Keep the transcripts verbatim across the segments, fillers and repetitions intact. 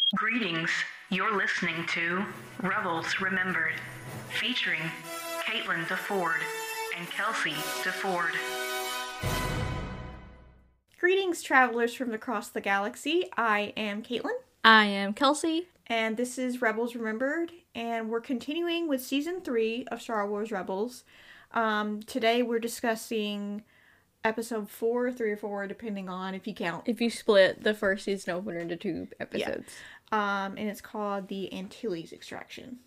Greetings. You're listening to Rebels Remembered, featuring Caitlin DeFord and Kelsey DeFord. Greetings, travelers from across the galaxy. I am Caitlin. I am Kelsey. And this is Rebels Remembered, and we're continuing with Season three of Star Wars Rebels. Um, today we're discussing Episode four, three or four, depending on if you count. If you split the first season opener into two episodes. Yeah. Um, and it's called The Antilles Extraction.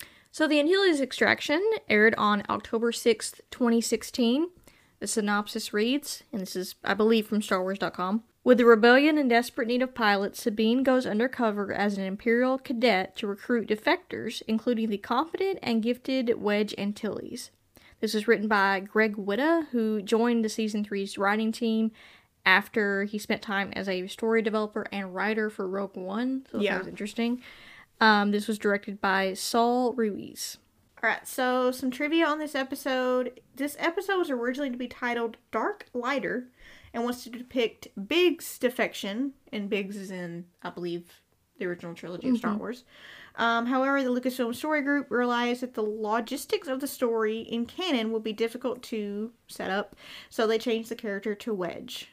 So The Antilles Extraction aired on October sixth, twenty sixteen. The synopsis reads, and this is, I believe, from Star Wars dot com. With the rebellion in desperate need of pilots, Sabine goes undercover as an Imperial cadet to recruit defectors, including the confident and gifted Wedge Antilles. This was written by Greg Whitta, who joined the Season three's writing team after he spent time as a story developer and writer for Rogue One. So yeah. that was interesting. Um, this was directed by Saul Ruiz. Alright, so some trivia on this episode. This episode was originally to be titled Dark Lighter and wants to depict Biggs' defection, and Biggs is in, I believe, the original trilogy of mm-hmm. Star Wars. Um, however, the Lucasfilm Story Group realized that the logistics of the story in canon would be difficult to set up, so they changed the character to Wedge.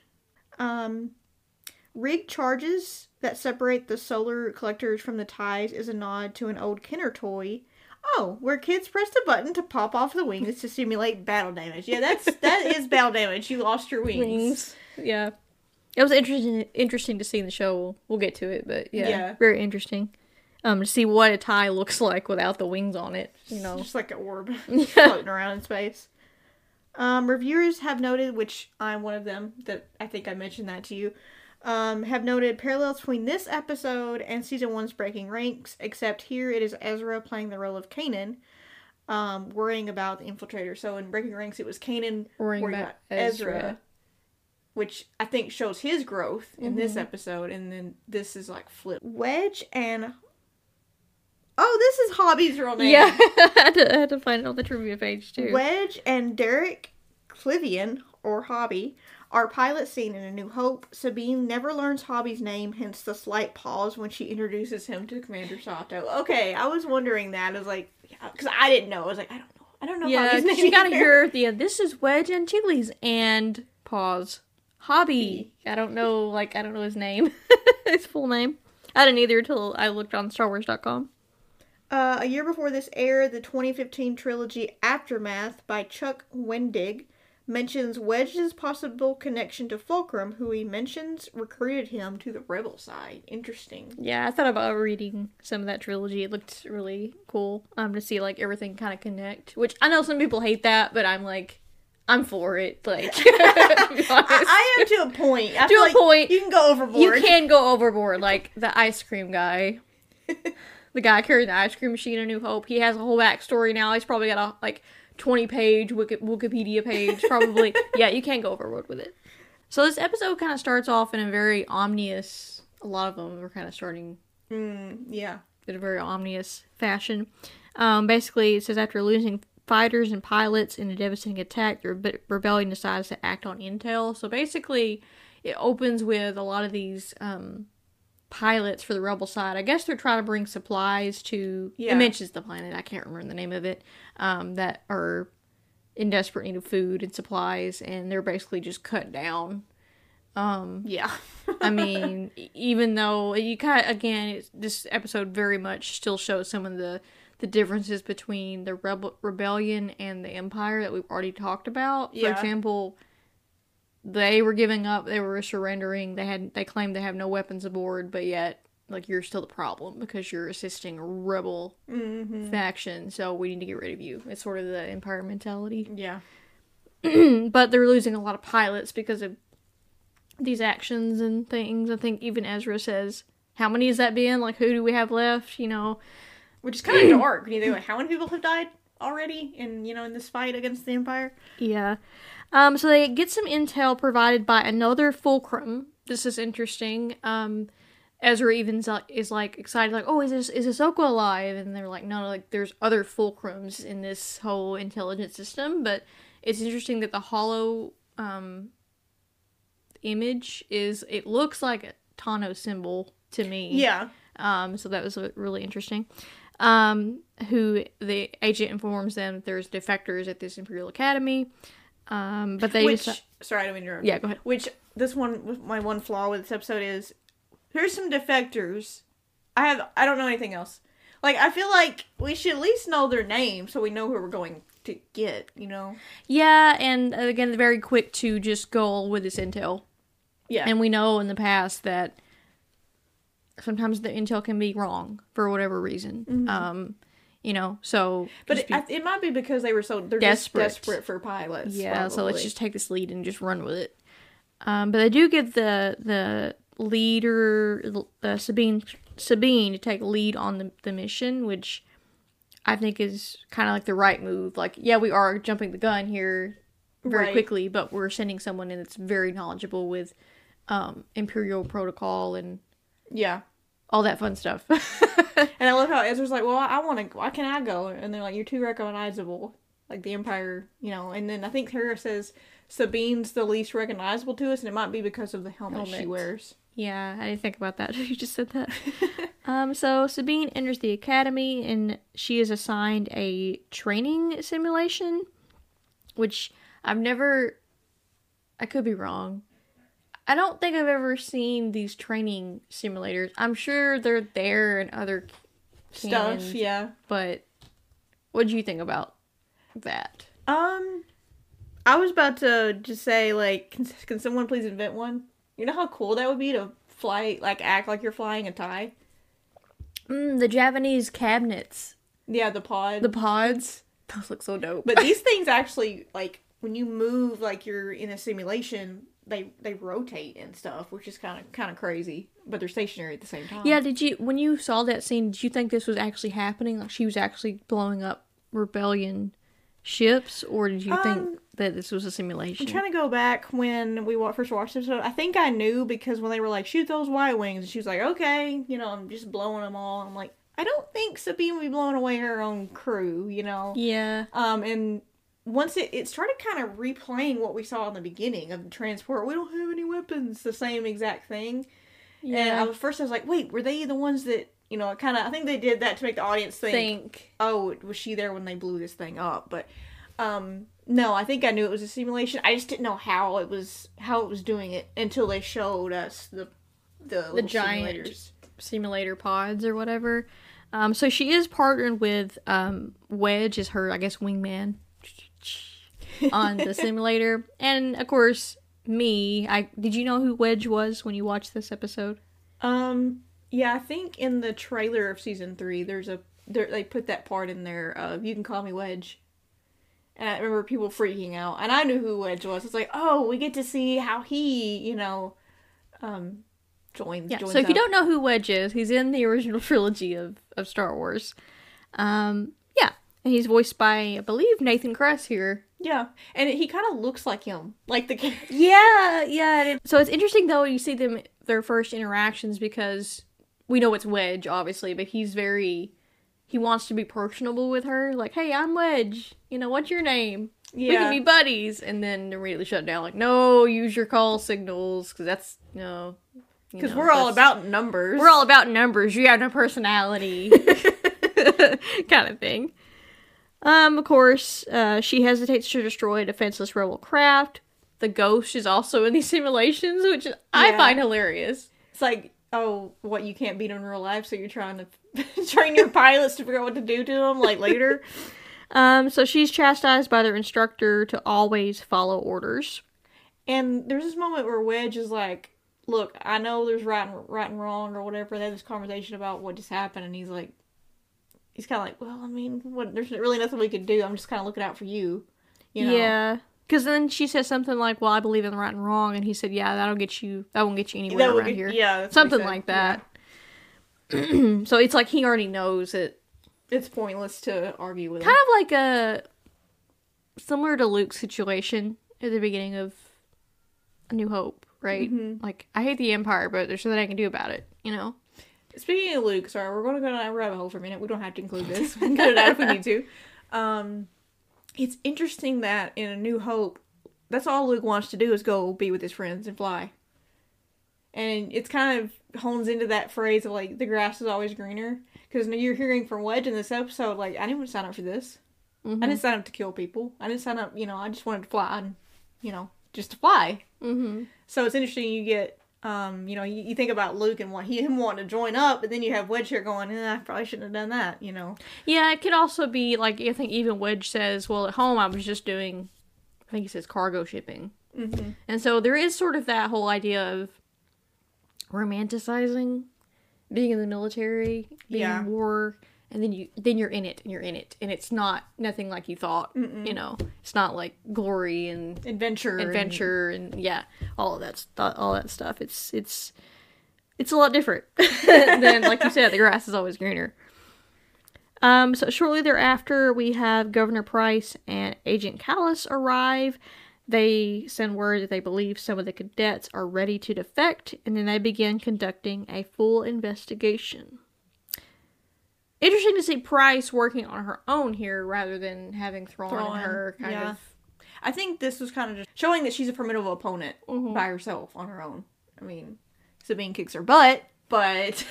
Um, rigged charges that separate the solar collectors from the ties is a nod to an old Kenner toy. Oh, where kids pressed a button to pop off the wings to simulate battle damage. Yeah, that's that is battle damage. You lost your wings. wings. Yeah. It was interesting interesting to see in the show. We'll, we'll get to it, but yeah, yeah. very interesting. Um, to see what a tie looks like without the wings on it, you know. Just like an orb floating around in space. Um, reviewers have noted, which I'm one of them, that I think I mentioned that to you, um, have noted parallels between this episode and Season one's Breaking Ranks, except here it is Ezra playing the role of Kanan, um, worrying about the infiltrator. So in Breaking Ranks, it was Kanan worrying, worrying about, about Ezra. Ezra, which I think shows his growth in mm-hmm. this episode, and then this is like flip. Wedge and... Oh, this is Hobby's real name. Yeah, I, had to, I had to find it on the trivia page, too. Wedge and Derek Clivian, or Hobby, are pilots seen in A New Hope. Sabine never learns Hobby's name, hence the slight pause when she introduces him to Commander Sato. Okay, I was wondering that. I was like, because I didn't know. I was like, I don't know. I don't know yeah, Hobby's name. Yeah, you gotta hear at the end, this is Wedge Antilles, and pause. Hobby. I don't know, like, I don't know his name. His full name. I didn't either until I looked on Star Wars dot com. Uh, a year before this aired, the twenty fifteen trilogy Aftermath by Chuck Wendig mentions Wedge's possible connection to Fulcrum, who he mentions recruited him to the rebel side. Interesting. Yeah, I thought about reading some of that trilogy. It looked really cool um, to see like everything kind of connect, which I know some people hate that, but I'm like, I'm for it. Like, I, I am to a point. I to a like point, you can go overboard. You can go overboard, like the ice cream guy. The guy carrying the ice cream machine in New Hope, he has a whole backstory now. He's probably got a, like, twenty-page Wiki- Wikipedia page, probably. Yeah, you can't go overboard with it. So this episode kind of starts off in a very ominous... A lot of them are kind of starting... Mm, yeah. In a very ominous fashion. Um, basically, it says after losing fighters and pilots in a devastating attack, the Rebe- rebellion decides to act on intel. So basically, it opens with a lot of these... Um, pilots for the rebel side. I guess they're trying to bring supplies to... Yeah. It mentions the planet. I can't remember the name of it. Um, that are in desperate need of food and supplies, and they're basically just cut down. Um, yeah. I mean, even though you kind of, again, it's, this episode very much still shows some of the, the differences between the rebel, rebellion and the Empire that we've already talked about. Yeah. For example... They were giving up, they were surrendering, they had they claimed they have no weapons aboard, but yet, like, you're still the problem because you're assisting a rebel mm-hmm. faction, so we need to get rid of you. It's sort of the Empire mentality. Yeah. But they're losing a lot of pilots because of these actions and things. I think even Ezra says, how many has that been? Like, who do we have left? You know? Which is kind of dark when you think, like, how many people have died already in, you know, in this fight against the Empire? Yeah. Um, so they get some intel provided by another Fulcrum. This is interesting. Um, Ezra even is like excited, like, oh, is this is Ahsoka alive? And they're like, no, like there's other Fulcrums in this whole intelligence system. But it's interesting that the hollow um image is, it looks like a Tano symbol to me. Yeah. Um, so that was uh, really interesting. Um, who the agent informs them that there's defectors at this Imperial Academy. Um, but they Which, deci- sorry, I don't mean to interrupt. Yeah, go ahead. Which, this one, my one flaw with this episode is, here's some defectors. I have, I don't know anything else. Like, I feel like we should at least know their name so we know who we're going to get, you know? Yeah, and uh, again, they're very quick to just go with this intel. Yeah. And we know in the past that sometimes the intel can be wrong for whatever reason. Mm-hmm. Um, you know, so... But just it, I, it might be because they were so, they're Desperate. just desperate for pilots. Yeah, so probably. let's just take this lead and just run with it. Um, but they do get the the leader, uh, Sabine, Sabine, to take lead on the, the mission, which I think is kind of like the right move. Like, yeah, we are jumping the gun here very Right. quickly, but we're sending someone in that's very knowledgeable with um, Imperial protocol and Yeah. all that fun stuff. And I love how Ezra's like, well, I want to, why can't I go? And they're like, you're too recognizable. Like, the Empire, you know. And then I think Hera says Sabine's the least recognizable to us, and it might be because of the helmet, Helmet. she wears. Yeah, I didn't think about that. You just said that. um, so Sabine enters the academy, and she is assigned a training simulation, which I've never... I could be wrong. I don't think I've ever seen these training simulators. I'm sure they're there in other Stuff, canons, yeah. but what do you think about that? Um, I was about to just say, like, can, can someone please invent one? You know how cool that would be to fly, like, act like you're flying a tie? Mm, the Japanese cabinets. Yeah, the pod. The pods. Those look so dope. But these things actually, like, when you move like you're in a simulation, they they rotate and stuff, which is kind of kind of crazy. But they're stationary at the same time. Yeah, did you, when you saw that scene, did you think this was actually happening? Like, she was actually blowing up rebellion ships? Or did you Um, think that this was a simulation? I'm trying to go back when we wa- first watched this episode. I think I knew because when they were like, shoot those Y wings, and she was like, okay, you know, I'm just blowing them all. I'm like, I don't think Sabine would be blowing away her own crew, you know? Yeah. Um, and once it, it started kind of replaying what we saw in the beginning of the transport, we don't have any weapons, the same exact thing. Yeah. And I was first, I was like, wait, were they the ones that, you know, kind of, I think they did that to make the audience think, think. oh, was she there when they blew this thing up? But, um, no, I think I knew it was a simulation. I just didn't know how it was, how it was doing it until they showed us the, the, The giant simulator pods or whatever. Um, so she is partnered with, um, Wedge as her, I guess, wingman on the simulator. And, of course, me, I, did you know who Wedge was when you watched this episode? Um, yeah, I think in the trailer of season three, there's a, there, they put that part in there of, you can call me Wedge. And I remember people freaking out. And I knew who Wedge was. It's like, oh, we get to see how he, you know, um, joins. Yeah, joins so if you up. don't know who Wedge is, he's in the original trilogy of, of Star Wars. Um, yeah, and he's voiced by, I believe, Nathan Kress here. Yeah, and he kind of looks like him. Like the character. Yeah, yeah. So it's interesting, though, you see them, their first interactions, because we know it's Wedge, obviously, but he's very, he wants to be personable with her. Like, hey, I'm Wedge. You know, what's your name? We Yeah. can be buddies. And then immediately shut down, like, no, use your call signals, because that's, no. you Because know, we're all that's- about numbers. We're all about numbers. You have no personality. kind of thing. Um, of course, uh, she hesitates to destroy a defenseless rebel craft. The Ghost is also in these simulations, which I Yeah. find hilarious. It's like, oh, what, you can't beat them in real life, so you're trying to train your pilots to figure out what to do to them, like, later. Um, so she's chastised by their instructor to always follow orders. And there's this moment where Wedge is like, look, I know there's right and, right and wrong or whatever. They have this conversation about what just happened, and he's like, he's kind of like, well, I mean, what, there's really nothing we can do. I'm just kind of looking out for you. You know? Yeah. Because then she says something like, well, I believe in the right and wrong. And he said, yeah, that'll get you, that won't get you anywhere That would around be- here. Yeah. that's what he Something said. like that. So it's like he already knows it. Yeah. It's pointless to argue with him. Kind of like a, similar to Luke's situation at the beginning of A New Hope, right? Mm-hmm. Like, I hate the Empire, but there's nothing I can do about it, you know? Speaking of Luke, sorry, we're going to go down a rabbit hole for a minute. We don't have to include this. We can cut it out if we need to. Um, it's interesting that in A New Hope, that's all Luke wants to do is go be with his friends and fly. And it's kind of hones into that phrase of, like, the grass is always greener. Because you're hearing from Wedge in this episode, like, I didn't sign up for this. Mm-hmm. I didn't sign up to kill people. I didn't sign up, you know, I just wanted to fly. And, you know, just to fly. Mm-hmm. So it's interesting you get, um, you know, you, you think about Luke and what he, him wanting to join up, but then you have Wedge here going, eh, I probably shouldn't have done that, you know. Yeah, it could also be, like, I think even Wedge says, well, at home I was just doing, I think he says cargo shipping. Mm-hmm. And so there is sort of that whole idea of romanticizing being in the military, being Yeah. in war, and then you then you're in it and you're in it, and it's not nothing like you thought. Mm-mm. You know, it's not like glory and Adventure. adventure and, and yeah, all of that st- all that stuff. It's it's it's a lot different than, like you said, the grass is always greener. Um, so shortly thereafter, we have Governor Price and Agent Callis arrive. They send word that they believe some of the cadets are ready to defect, and then they begin conducting a full investigation. Interesting to see Price working on her own here rather than having Thrawn, Thrawn, and her kind yeah. of... I think this was kind of just showing that she's a formidable opponent Mhm. by herself on her own. I mean, Sabine kicks her butt, but...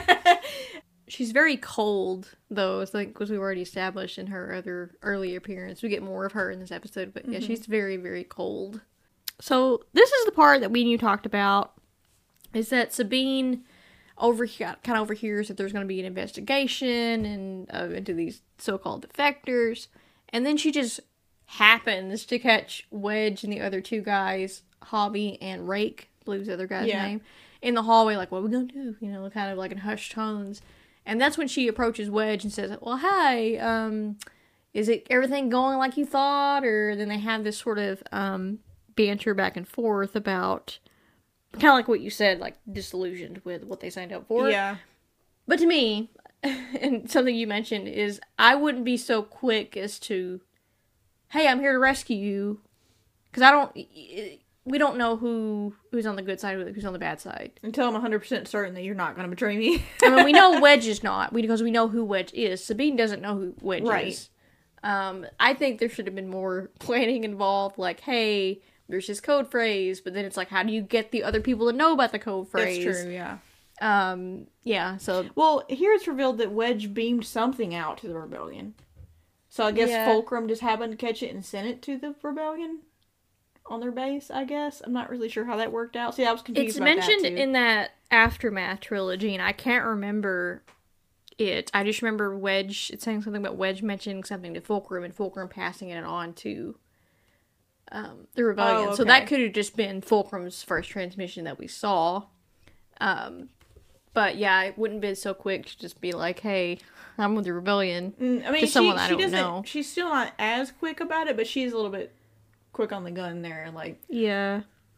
She's very cold, though, I think, as we've already established in her other early appearance. We get more of her in this episode, but yeah, Mhm. she's very, very cold. So, this is the part that we and you talked about, is that Sabine over kind of overhears that there's going to be an investigation and uh, into these so-called defectors, and then she just happens to catch Wedge and the other two guys, Hobby and Rake, I believe is the other guy's Yeah. name, in the hallway, like, what are we going to do? You know, kind of like in hushed tones. And that's when she approaches Wedge and says, well, hi, um, is it everything going like you thought? Or then they have this sort of um, banter back and forth about kind of like what you said, like disillusioned with what they signed up for. Yeah. But to me, and something you mentioned, is I wouldn't be so quick as to, hey, I'm here to rescue you. Because I don't, we don't know who who's on the good side, who's on the bad side. Until I'm one hundred percent certain that you're not going to betray me. I mean, we know Wedge is not, because we know who Wedge is. Sabine doesn't know who Wedge Right. is. Um, I think there should have been more planning involved, like, hey, there's this code phrase, but then it's like, how do you get the other people to know about the code phrase? That's true, yeah. Um, yeah, so... Well, here it's revealed that Wedge beamed something out to the rebellion. So I guess Yeah. Fulcrum just happened to catch it and sent it to the rebellion on their base, I guess. I'm not really sure how that worked out. See, I was confused It's about mentioned that, too. in that Aftermath trilogy, and I can't remember it. I just remember Wedge, it's saying something about Wedge mentioning something to Fulcrum, and Fulcrum passing it on to um, the rebellion. Oh, So that okay. could have just been Fulcrum's first transmission that we saw. Um, but yeah, it wouldn't be so quick to just be like, hey, I'm with the rebellion. Mm, I mean, to she, someone I she don't doesn't, know. she's still not as quick about it, but she's a little bit quick on the gun there. Like, Yeah.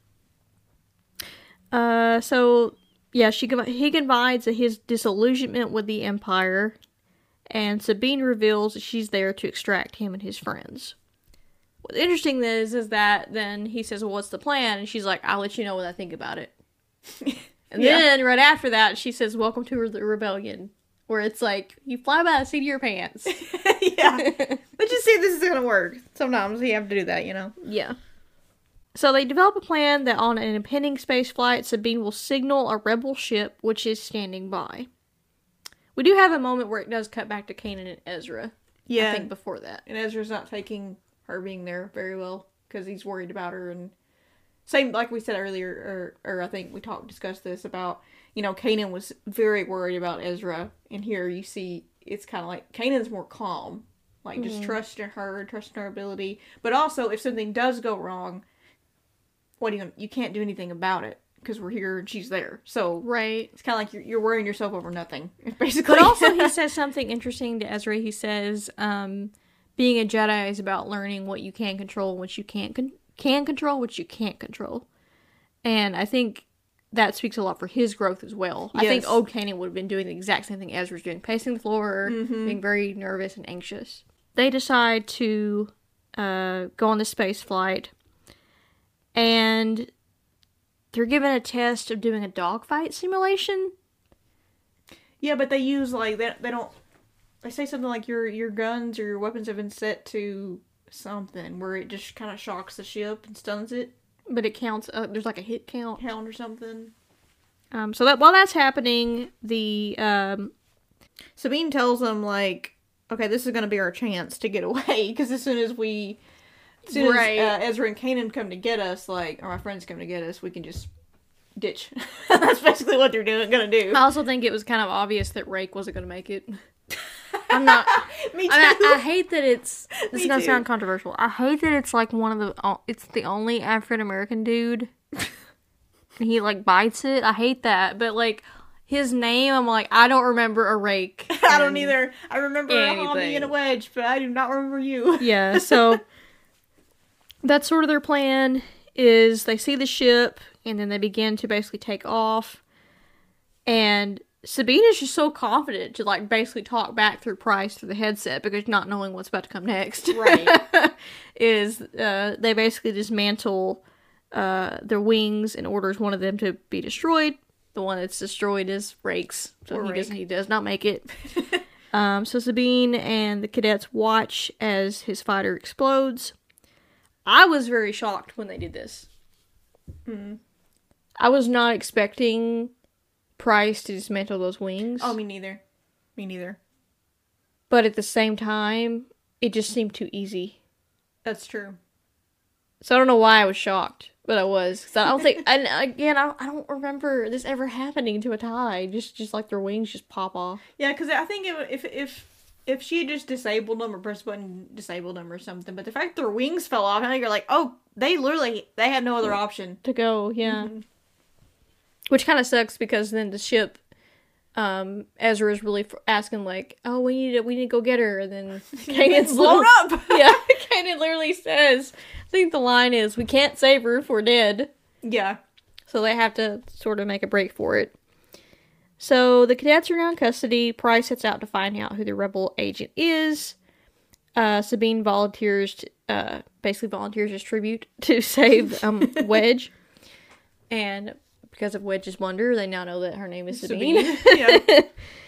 Uh, so, yeah, she he confides his disillusionment with the Empire, and Sabine reveals that she's there to extract him and his friends. What's interesting is, is that then he says, well, what's the plan? And she's like, I'll let you know what I think about it. And Yeah. then, right after that, she says, welcome to the rebellion. Where it's like, you fly by the seat of your pants. yeah. But you see, this is gonna work. Sometimes you have to do that, you know? Yeah. So they develop a plan that on an impending space flight, Sabine will signal a rebel ship which is standing by. We do have a moment where it does cut back to Kanan and Ezra. Yeah. I think before that. And Ezra's not taking her being there very well because he's worried about her. And same, like we said earlier, or, or I think we talked, discussed this about, you know, Kanan was very worried about Ezra. And here you see it's kind of like Kanan's more calm. Like, just Mhm. trusting her, trusting her ability. But also, if something does go wrong, what do you, you can't do anything about it because we're here and she's there. So Right. it's kind of like you're, you're worrying yourself over nothing, basically. But also he says something interesting to Ezra. He says, um, being a Jedi is about learning what you can control, what you can't con- can control, what you can't control. And I think that speaks a lot for his growth as well. I think Yes. old Kanan would have been doing the exact same thing Ezra's doing, pacing the floor, Mhm. being very nervous and anxious. They decide to uh, go on this space flight, and they're given a test of doing a dogfight simulation. Yeah, but they use, like, they, they don't, they say something like your your guns or your weapons have been set to something where it just kind of shocks the ship and stuns it. But it counts, uh, there's like a hit count. Count or something. Um, so that while that's happening, the um, Sabine tells them, like, okay, this is going to be our chance to get away, because as soon as we, as soon Right. as uh, Ezra and Kanan come to get us, like, or my friends come to get us, we can just ditch. That's basically what they're doing, gonna do. I also think it was kind of obvious that Rake wasn't going to make it. I'm not. Me too. I, mean, I, I hate that it's. This is Me gonna too. sound controversial. I hate that it's like one of the. o- It's the only African American dude. And he like bites it. I hate that. But like his name, I'm like I don't remember a Rake. I don't and- either. I remember a Hobby anything. and a Wedge, but I do not remember you. Yeah. So that's sort of their plan. Is they see the ship and then they begin to basically take off. And Sabine is just so confident to like basically talk back through Price through the headset because not knowing what's about to come next. Right. is uh, they basically dismantle uh, their wings and orders one of them to be destroyed. The one that's destroyed is Rake's, so Poor he Rake. does he does not make it. um, so Sabine and the cadets watch as his fighter explodes. I was very shocked when they did this. Mm. I was not expecting Price to dismantle those wings. Oh, me neither. Me neither. But at the same time, it just seemed too easy. That's true. So I don't know why I was shocked, but I was. 'Cause I don't think, and again, I, I don't remember this ever happening to a tie. Just just like their wings just pop off. Yeah, because I think it, would- if if if she had just disabled them or pressed a button, disabled them or something, but the fact their wings fell off, I think you're like, oh, they literally they had no other option. To go, yeah. Mhm. Which kind of sucks because then the ship, um, Ezra is really f- asking like, oh, we need to, we need to go get her, and then Kanan's blown little- up. Yeah, Kanan literally says, I think the line is, we can't save her if we're dead. Yeah. So they have to sort of make a break for it. So the cadets are now in custody. Price sets out to find out who the rebel agent is. Uh, Sabine volunteers, to, uh, basically volunteers as tribute to save um, Wedge. And because of Wedge's wonder, they now know that her name is Sabine. Sabine. Yeah.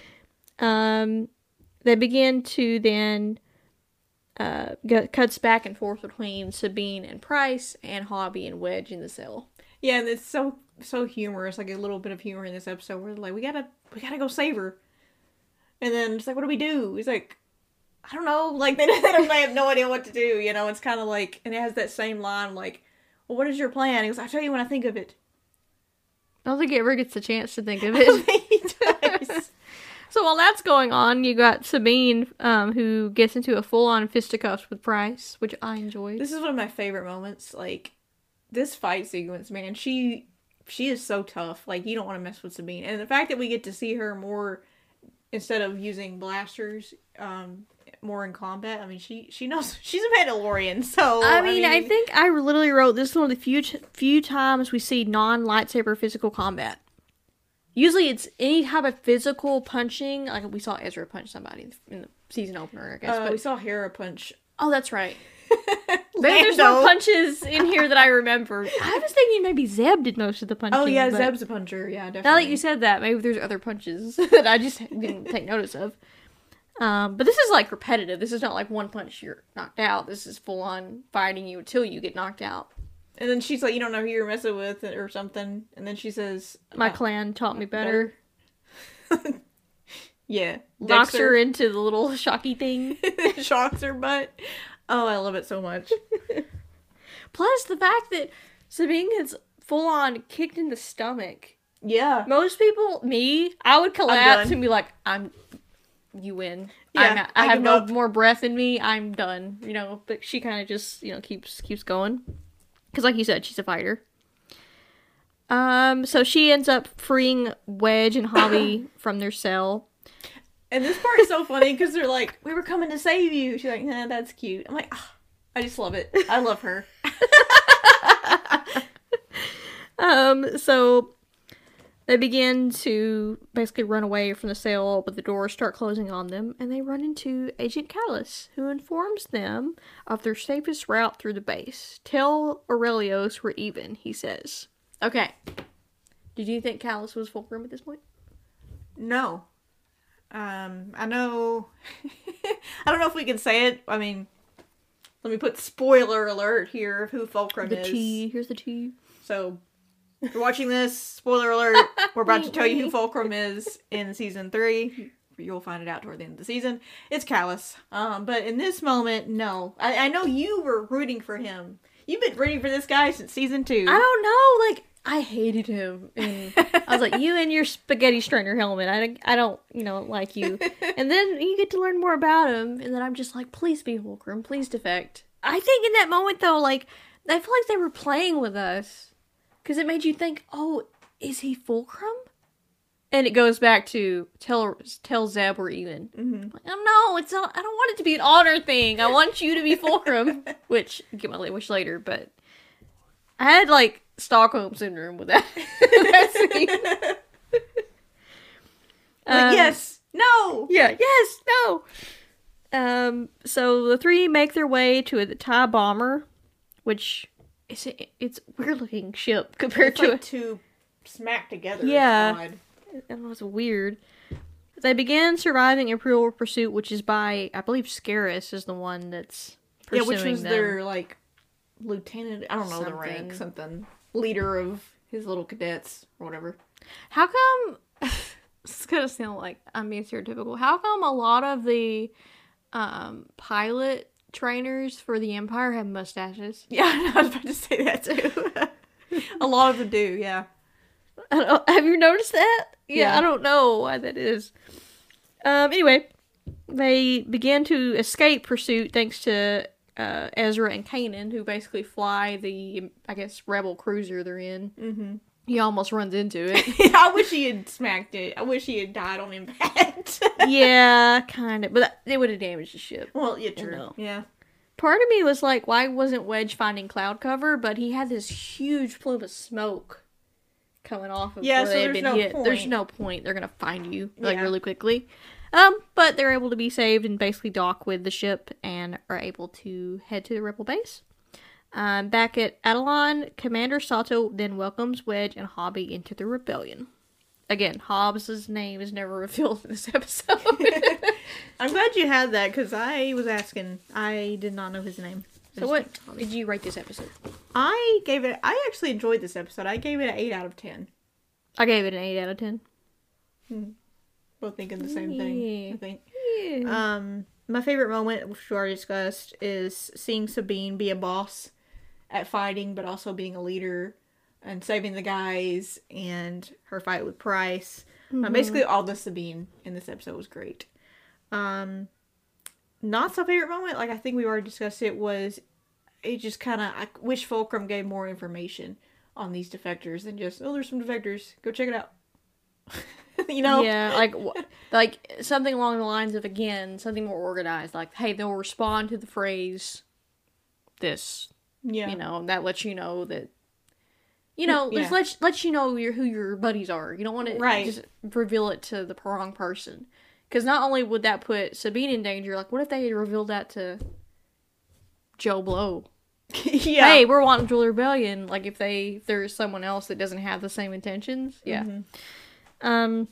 um, they begin to then uh, go, cuts back and forth between Sabine and Price and Hobby and Wedge in the cell. Yeah, and it's so so humorous, like a little bit of humor in this episode where they're like, we gotta we gotta go save her. And then it's like, what do we do? He's like, I don't know, like they, they don't they have no idea what to do, you know, it's kinda like, and it has that same line like, well, what is your plan? He goes, I'll tell you when I think of it. I don't think he ever gets a chance to think of it. He does. So while that's going on, you got Sabine, um, who gets into a full-on fisticuffs with Price, which I enjoyed. This is one of my favorite moments, like, this fight sequence, man, she she is so tough. Like, you don't want to mess with Sabine. And the fact that we get to see her more, instead of using blasters, um, more in combat, I mean, she she knows, she's a Mandalorian, so... I mean, I, think I literally wrote this is one of the few t- few times we see non-lightsaber physical combat. Usually it's any type of physical punching, like we saw Ezra punch somebody in the season opener, I guess. Uh, but, we saw Hera punch... oh, that's right. Maybe there's Lando. more punches in here that I remember. I was thinking maybe Zeb did most of the punching. Oh, yeah, but Zeb's a puncher, yeah, definitely. now that you said that, maybe there's other punches that I just didn't take notice of. Um, but this is like repetitive. This is not like one punch you're knocked out. This is full on fighting you until you get knocked out. And then she's like, you don't know who you're messing with, or something. And then she says... My uh, clan taught me better. yeah. Knocks Dexter her into the little shocky thing. shocks her butt. Oh, I love it so much. Plus the fact that Sabine gets full on kicked in the stomach. Yeah. Most people, me, I would collapse done. and be like, "I'm, you win. Yeah, I'm, I, I have give no up." more breath in me. I'm done." You know, but she kind of just, you know, keeps keeps going because, like you said, she's a fighter. Um, so she ends up freeing Wedge and Hobby from their cell. And this part is so funny because they're like, we were coming to save you. She's like, nah, that's cute. I'm like, ah, I just love it. I love her. Um, so they begin to basically run away from the cell, but the doors start closing on them, and they run into Agent Callus, who informs them of their safest route through the base. Tell Aurelios we're even, he says. Okay. Did you think Callus was Fulcrum at this point? No. Um, I know. I don't know if we can say it. I mean, let me put spoiler alert here of who Fulcrum The is. T. Here's the T. So, If you're watching this, spoiler alert, we're about to tell you who Fulcrum is in season three. You'll find it out toward the end of the season. It's Callus. Um, but in this moment, no. I, I know you were rooting for him. You've been rooting for this guy since season two. I don't know, like, I hated him. And I was like, you and your spaghetti strainer helmet, I, I don't, you know, like you. And then you get to learn more about him, and then I'm just like, please be Fulcrum, please defect. I think in that moment, though, like, I feel like they were playing with us. Because it made you think, oh, is he Fulcrum? And it goes back to tell tell Zeb we're even. Mm-hmm. Like, oh no, it's not. I don't want it to be an honor thing. I want you to be Fulcrum, which I'll get my wish later. But I had like Stockholm syndrome with that. that scene. Like, Um, yes, no, Yeah. Yes. No. Um. So the three make their way to the Thai bomber, which is it's weird looking ship compared it's to like two smack together. Yeah. It's odd. It was weird. They began surviving Imperial pursuit, which is by, I believe, Scarus is the one that's Yeah, pursuing which was them. their like lieutenant. I don't know the Something. rank, something leader of his little cadets or whatever. How come? It's gonna sound like I'm being stereotypical. How come a lot of the um, pilot trainers for the Empire have mustaches? Yeah, I was about to say that too. A lot of them do. Yeah. I don't, have you noticed that? Yeah, Yeah. I don't know why that is. Um. Anyway, they began to escape pursuit thanks to uh, Ezra and Kanan, who basically fly the, I guess, rebel cruiser they're in. Mm-hmm. He almost runs into it. I wish he had smacked it. I wish he had died on impact. Yeah, kind of, but that, it would have damaged the ship. Well, yeah, true. No. Yeah. Part of me was like, why wasn't Wedge finding cloud cover? But he had this huge plume of smoke coming off of Yeah, where so they had there's been no hit. There's point. no point. They're gonna find you like Yeah. really quickly. Um, but they're able to be saved and basically dock with the ship and are able to head to the rebel base. Um, back at Adelon, Commander Sato then welcomes Wedge and Hobby into the rebellion. Again, Hobbs' name is never revealed in this episode. I'm glad you had that because I was asking. I did not know his name. So what did you rate this episode? I gave it. I actually enjoyed this episode. I gave it an eight out of ten. I gave it an eight out of ten. Both thinking the same thing. Yeah. I think. Yeah. Um, my favorite moment, which we already discussed, is seeing Sabine be a boss at fighting, but also being a leader and saving the guys, and her fight with Price. Uh, basically, all the Sabine in this episode was great. Um, not so favorite moment, like I think we already discussed it, was it just kind of, I wish Fulcrum gave more information on these defectors than just, oh, there's some defectors, go check it out. You know? Yeah, like wh- like something along the lines of, again, something more organized. Like, hey, they'll respond to the phrase this. Yeah. You know, that lets you know that. You know, Yeah. just let lets you know your, who your buddies are. You don't want to Right. just reveal it to the wrong person, because not only would that put Sabine in danger. Like, what if they had revealed that to Joe Blow? Yeah. Hey, we're wanting to join the rebellion. Like, if they if there's someone else that doesn't have the same intentions, yeah. Mhm. Um.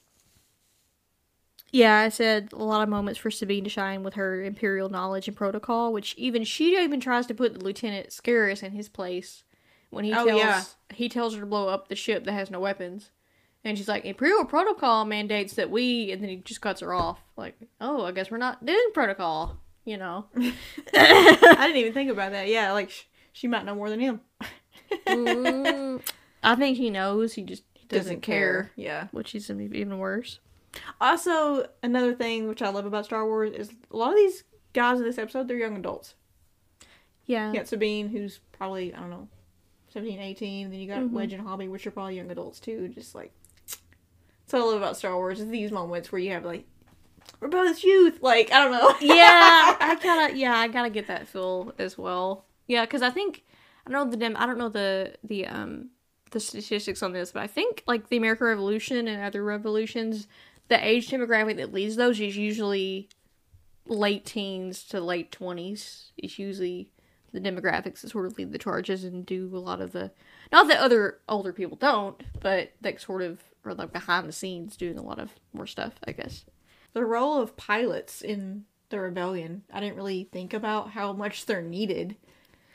Yeah, I said a lot of moments for Sabine to shine with her Imperial knowledge and protocol, which even she even tries to put Lieutenant Scarus in his place when he Oh, tells yeah. he tells her to blow up the ship that has no weapons, and she's like, Imperial protocol mandates that we, and then he just cuts her off. Like, oh, I guess we're not doing protocol, you know. I didn't even think about that. Yeah, like sh- she might know more than him. Mm, I think he knows. He just doesn't, care, Yeah. which is even worse. Also, another thing which I love about Star Wars is a lot of these guys in this episode, they're young adults. Yeah. You got Sabine, who's probably, I don't know, seventeen, eighteen. And then you got Mhm. Wedge and Hobby, which are probably young adults too. Just like, that's what I love about Star Wars, is these moments where you have like, rebellious youth. Like, I don't know. Yeah, I gotta. Yeah, I gotta get that feel as well. Yeah, because I think I don't know the dem- I don't know the the um the statistics on this, but I think like the American Revolution and other revolutions, the age demographic that leads those is usually late teens to late twenties. It's usually the demographics that sort of lead the charges and do a lot of the. Not that other older people don't, but that sort of are like behind the scenes doing a lot of more stuff, I guess. The role of pilots in the rebellion, I didn't really think about how much they're needed.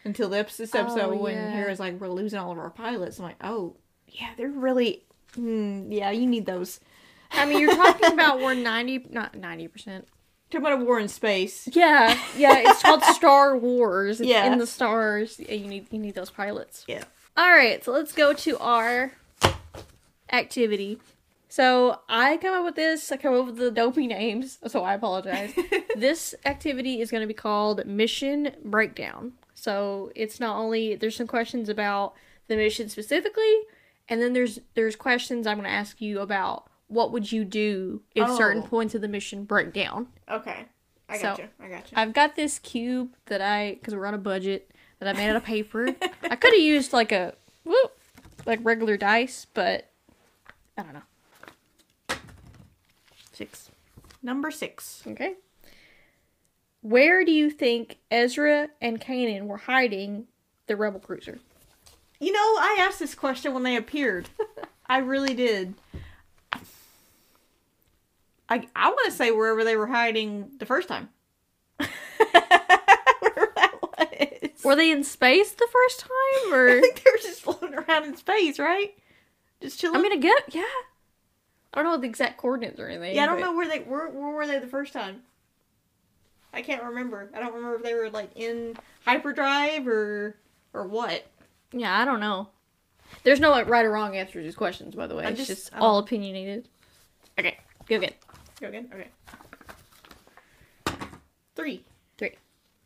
until this, this episode Oh, when yeah. Hera's like, we're losing all of our pilots. I'm like, oh, yeah, they're really, mm, yeah, you need those. I mean, you're talking about we're ninety, not ninety percent. Talking about a war in space. Yeah, yeah, it's called Star Wars. It's Yeah. in the stars. Yeah, you need you need those pilots. Yeah. All right, so let's go to our activity. So I come up with this. I come up with the dopey names, so I apologize. This activity is going to be called Mission Breakdown. So it's not only there's some questions about the mission specifically, and then there's there's questions I'm going to ask you about what would you do if Oh. certain points of the mission break down. Okay. I So, got you. I got you. I've got this cube that I, because we're on a budget, that I made out of paper. I could have used like a, whoop, like regular dice, but I don't know. Six. Number six. Okay. Where do you think Ezra and Kanan were hiding the rebel cruiser? You know, I asked this question when they appeared. I really did. I I want to say wherever they were hiding the first time. Wherever that was. Were they in space the first time, I or? think they were just floating around in space, right? Just chilling. I mean, I get, yeah. I don't know the exact coordinates or anything. yeah, I don't but- know where they where where were they the first time. I can't remember. I don't remember if they were like in hyperdrive or or what. Yeah, I don't know. There's no like right or wrong answer to these questions, by the way. I It's just- just I don't- all opinionated. Okay, go again. Go again. Okay. Three. Three.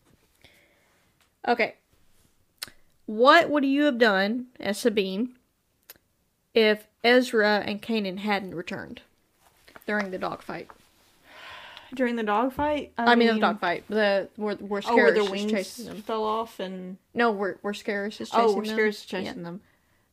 Okay. What would you have done as Sabine if Ezra and Kanan hadn't returned during the dogfight? During the dogfight. I, mean, the dogfight. The where where Oh, where Scarus their is wings chasing them. fell off and No, where where Scarus is chasing oh, them. where Scarus is chasing Yeah. them.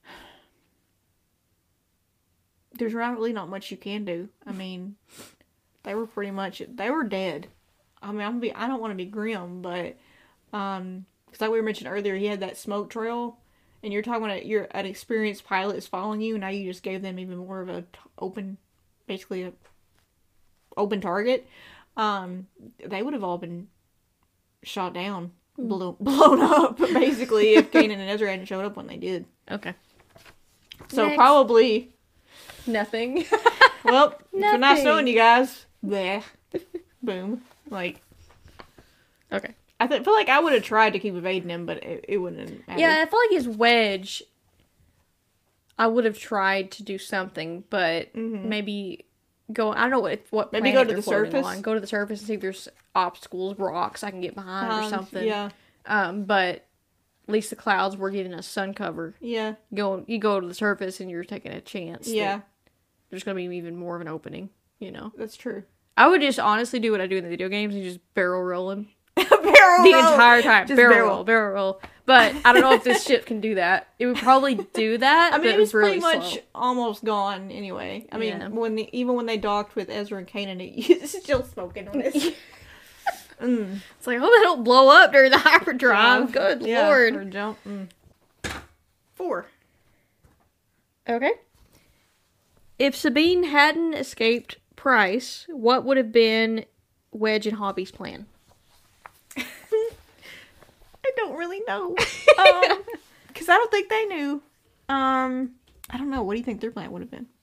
There's not really not much you can do. I mean, they were pretty much they were dead. I mean, I'm gonna be I don't want to be grim, but um, because like we mentioned earlier, he had that smoke trail, and you're talking about you're an experienced pilot is following you, and now you just gave them even more of a t- open, basically a open target. Um, they would have all been shot down, blown, blown up, basically, if Kanan and Ezra hadn't showed up when they did. Okay. So Next. probably, Nothing. well, it's been nice Nothing. knowing you guys. Bleh. Boom. Like, Okay. I th- feel like I would have tried to keep evading him, but it, it wouldn't have mattered. Yeah, I feel like his wedge. I would have tried to do something, but maybe go. I don't know what what Maybe planet go to they're the floating surface? on. Go to the surface and see if there's obstacles, rocks I can get behind or Um, something. Yeah. Um, but at least the clouds were giving us sun cover. Yeah. Go, you go to the surface and you're taking a chance. that Yeah. there's gonna be even more of an opening. You know, That's true. I would just honestly do what I do in the video games and just barrel roll him barrel the roll. entire time. Just Barrel, barrel. roll, barrel roll. But I don't know if this ship can do that. It would probably do that. I mean, but it was really pretty much slow. almost gone anyway. I mean, Yeah. when the, even when they docked with Ezra and Kanan, it's still smoking on it. mm. It's like, I hope they don't blow up during the hyperdrive. Good Yeah, lord. or jump. Mm. Four. Okay. If Sabine hadn't escaped Price, what would have been Wedge and Hobby's plan? I don't really know. Um, because I don't think they knew. Um, I don't know. What do you think their plan would have been?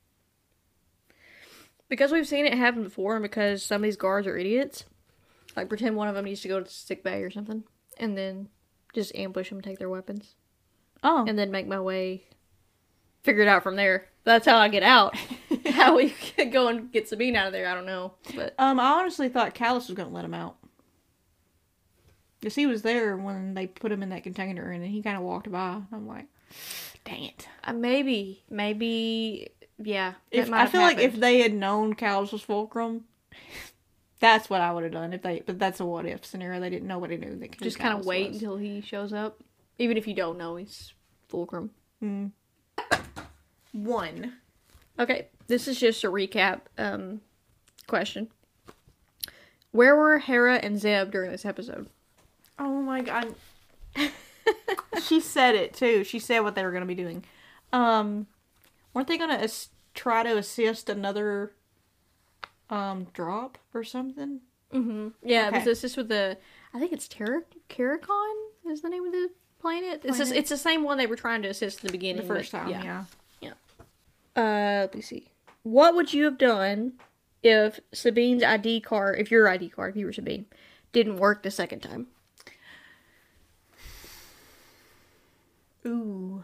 Because we've seen it happen before, and because some of these guards are idiots, like pretend one of them needs to go to sick bay or something, and then just ambush them, take their weapons, Oh, and then make my way, figure it out from there. That's how I get out. How we could go and get Sabine out of there, I don't know. But um, I honestly thought Callus was gonna let him out. Because he was there when they put him in that container, and then he kind of walked by. I'm like, dang it. uh, maybe, maybe, yeah. that If might I have feel like if happened. they had known Callus was Fulcrum, that's what I would have done. If they, but that's a what if scenario. They didn't. Nobody knew. They could just kind of wait until he shows up, even if you don't know he's Fulcrum. Mm. One. Okay, this is just a recap um, question. Where were Hera and Zeb during this episode? Oh my god. She said it too. She said what they were going to be doing. Um, weren't they going to as- try to assist another um drop or something? Mm-hmm. Yeah, Okay. because this is with the, I think it's Terra Caricon is the name of the planet. It's just, Planet? it's the same one they were trying to assist in the beginning. The first but, time, yeah. yeah. Uh, let me see. What would you have done if Sabine's I D card, if your I D card, if you were Sabine, didn't work the second time? Ooh.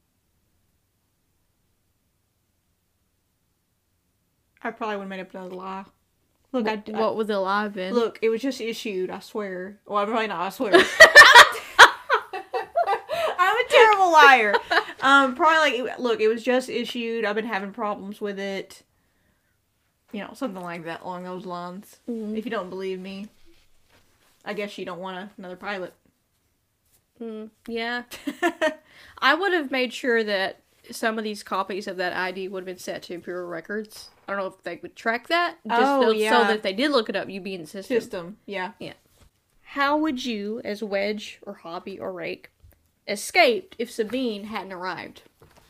I probably would have made up another lie. Look, I, I What would the lie have been? look. It was just issued. I swear. Well, I'm probably not. I swear. I'm a terrible liar. Um, probably like look. It was just issued. I've been having problems with it. You know, something like that along those lines. Mhm. If you don't believe me, I guess you don't want a, another pilot. Mm, yeah. I would have made sure that some of these copies of that I D would have been set to Imperial Records. I don't know if they would track that. Just Oh, so, yeah. so that if they did look it up, you'd be in the system. System. Yeah. How would you, as Wedge or Hobby or Rake, escaped if Sabine hadn't arrived?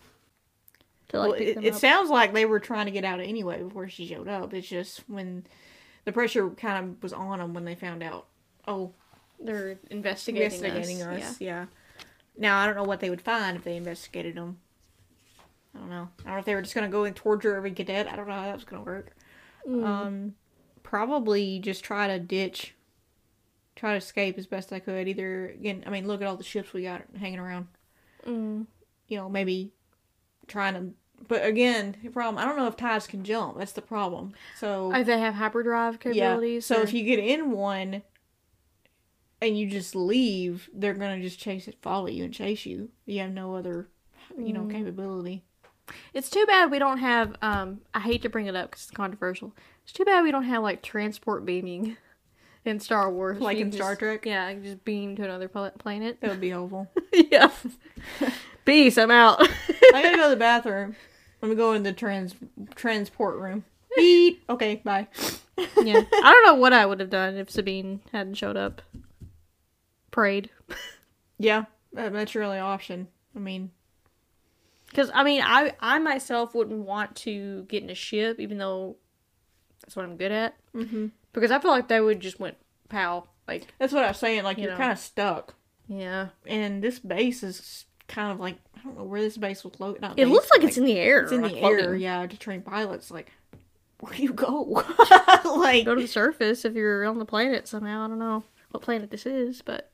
To, like, Well, pick it, them it up? sounds like they were trying to get out anyway before she showed up. It's just when the pressure kind of was on them when they found out. Oh, They're investigating, investigating us. us. Yeah. Now I don't know what they would find if they investigated them. I don't know. I don't know if they were just gonna go and torture every cadet. I don't know how that was gonna work. Mm. Um, probably just try to ditch, try to escape as best I could. Either again, I mean, look at all the ships we got hanging around. Mm. You know, maybe trying to. But again, the problem. I don't know if tides can jump. That's the problem. So Oh, they have hyperdrive capabilities? So or- if you get in one and you just leave, they're gonna just chase it, follow you, and chase you. You have no other, you know, Mm. capability. It's too bad we don't have, um, I hate to bring it up because it's controversial. It's too bad we don't have, like, transport beaming in Star Wars. Like You in can Star just- Trek? Yeah, you can just beam to another pla- planet. That would be helpful. Yeah. Peace, I'm out. I gotta go to the bathroom. Let me go in the trans transport room. Beep. Okay, bye. Yeah. I don't know what I would have done if Sabine hadn't showed up. Prayed. Yeah, that- that's your only option. I mean, Because, I mean, I, I myself wouldn't want to get in a ship, even though that's what I'm good at. mm-hmm. Because I feel like they would just went pow. Like, That's what I was saying. Like, You you're know. kind of stuck. yeah. And this base is kind of like, I don't know where this base was located. It looks like it's in the air. It's in like the floating. air, yeah, to train pilots. Like, where do you go? like, Go to the surface if you're on the planet somehow. I don't know what planet this is, but.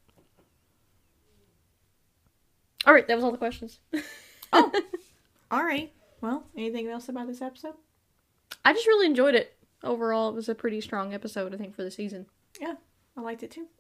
Alright, that was all the questions. oh, all right. Well, anything else about this episode? I just really enjoyed it. Overall, it was a pretty strong episode, I think, for the season. Yeah, I liked it too.